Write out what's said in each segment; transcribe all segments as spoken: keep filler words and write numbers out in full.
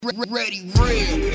Ready, real.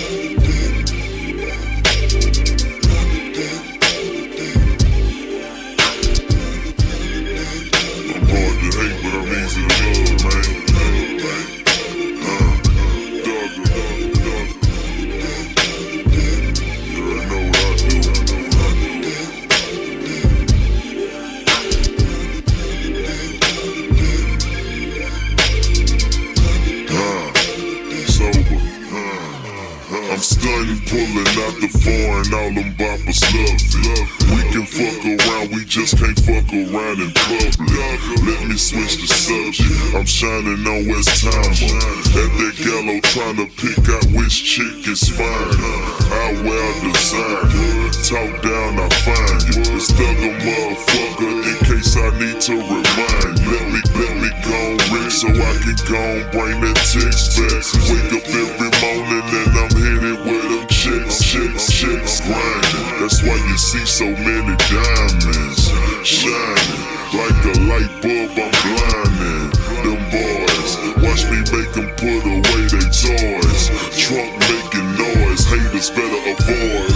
I'm stunning, pulling out the foreign, all them boppers love it. We can fuck around, we just can't fuck around in public. Let me switch the subject, I'm shining on West Timer. At that gallow trying to pick out which chick is fine. I well design, talk down, I find you. It's thug a motherfucker in case I need to remind you. Let me, let me go rich so I can go bring that text back. Wake up every morning and I'm headed with them chicks, chicks, chicks grinding. That's why you see so many diamonds shining. Like a light bulb, I'm blinding them boys. Watch me make them put away their toys. Trunk making noise, haters better avoid.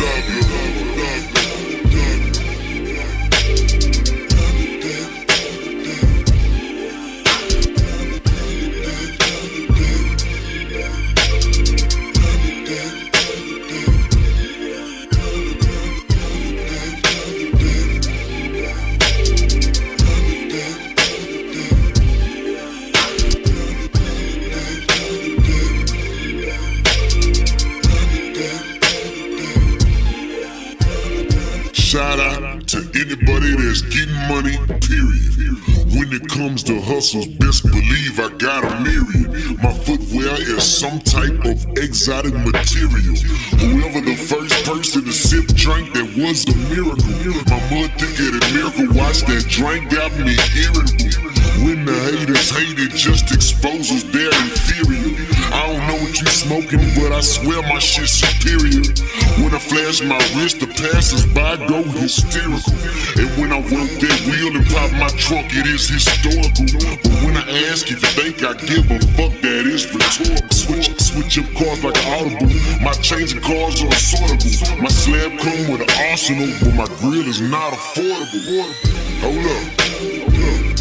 Shout out to anybody that's getting money, period. When it comes to hustles, best believe I got a myriad. My footwear is some type of exotic material. Whoever the first person to sip drink, that was a miracle. My mud thicker than Miracle Watch, that drink got me irritable. When the haters hate, it just exposes their inferior. I don't know what you smoking, but I swear my shit's superior. When I flash my wrist, the passers-by go hysterical. And when I work that wheel and pop my trunk, it is historical. But when I ask if you think I give a fuck, that is rhetorical. Switch, switch up cars like an audible. My changing cars are assortable. My slab come with an arsenal, but my grill is not affordable. Hold up, hold up.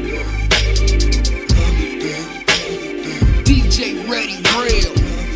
D J Ready, real.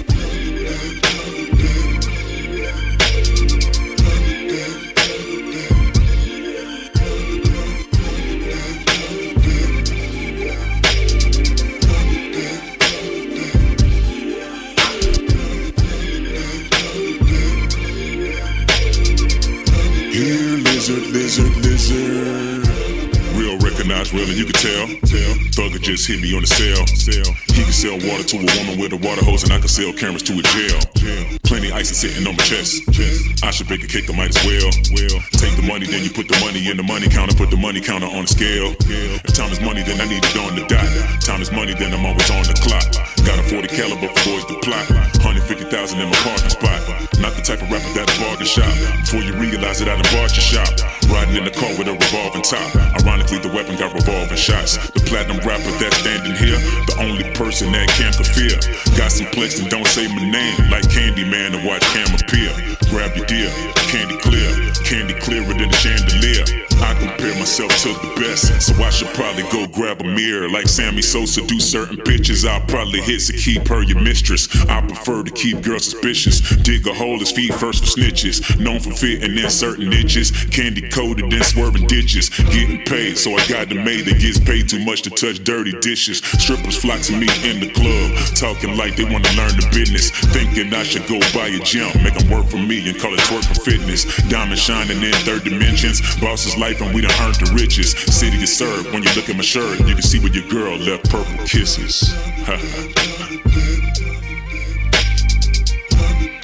Here, lizard, lizard, lizard. Real recognize real and you can tell. tell. Thugger just hit me on the cell. cell. He can sell water to a woman with a water hose, and I can sell cameras to a jail. jail. Plenty ice is sitting on my chest. chest. I should bake a cake, I might as well. well. Take the money, then you put the money in the money counter. Put the money counter on the scale. Yeah. If time is money, then I need it on the dot. Time is money, then I'm always on the clock. Got a forty caliber for boys to plot. one hundred fifty thousand in my parking spot. Not the type of rapper that bargain shop. Before you realize it, I done bought your shop. Riding in the car with a revolving top. Ironically, the weapon got revolving shots. The platinum rapper that's standing here, the only person that can't fear. Got some plex and don't say my name, like Candyman and watch Cam appear. Grab your deal, candy clear, candy clearer than a chandelier. I compare myself to the best, so I should probably go grab a mirror. Like Sammy Sosa do certain bitches, I'll probably hit to keep her your mistress. I prefer to keep girls suspicious. Dig a hole is feet first for snitches. Known for fitting in certain niches. Candy coated and swerving ditches. Getting paid, so I got the maid that gets paid too much to touch dirty dishes. Strippers flock to me in the club, talking like they wanna learn the business. Thinking I should go buy a gym, make them work for me and call it twerk for fitness. Diamond shining in third dimensions. Boss's life and we done earned the riches. City is served. When you look at my shirt, you can see where your girl left purple kisses.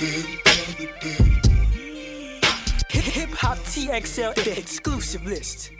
Hip Hop T X L exclusive list.